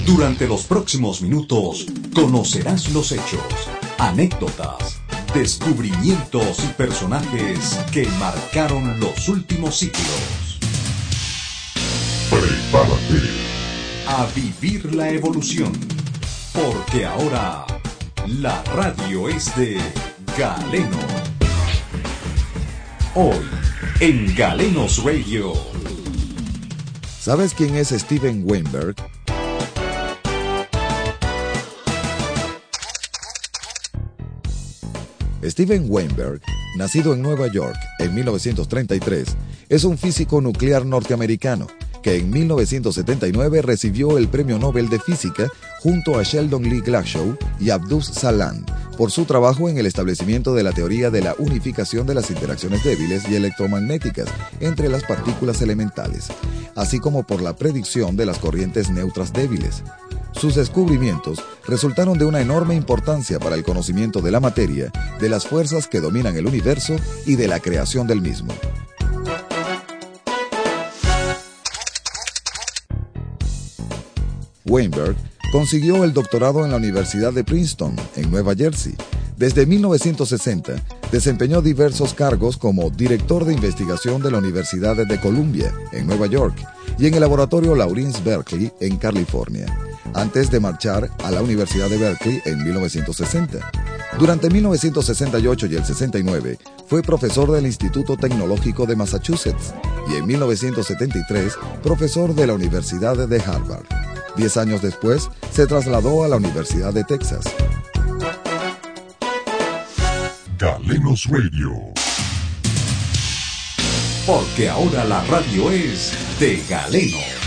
Durante los próximos minutos conocerás los hechos, anécdotas, descubrimientos y personajes que marcaron los últimos siglos. Prepárate A vivir la evolución, porque ahora la radio es de Galeno. Hoy, en Galenos Radio. ¿Sabes quién es Steven Weinberg? Steven Weinberg, nacido en Nueva York en 1933, es un físico nuclear norteamericano que en 1979 recibió el Premio Nobel de Física junto a Sheldon Lee Glashow y Abdus Salam por su trabajo en el establecimiento de la teoría de la unificación de las interacciones débiles y electromagnéticas entre las partículas elementales, así como por la predicción de las corrientes neutras débiles. Sus descubrimientos resultaron de una enorme importancia para el conocimiento de la materia, de las fuerzas que dominan el universo y de la creación del mismo. Weinberg consiguió el doctorado en la Universidad de Princeton, en Nueva Jersey. Desde 1960, desempeñó diversos cargos como director de investigación de la Universidad de Columbia, en Nueva York, y en el laboratorio Lawrence Berkeley, en California, antes de marchar a la Universidad de Berkeley en 1960. Durante 1968 y el 69, fue profesor del Instituto Tecnológico de Massachusetts y en 1973, profesor de la Universidad de Harvard. 10 años después, se trasladó a la Universidad de Texas. Galenos Radio. Porque ahora la radio es de Galeno.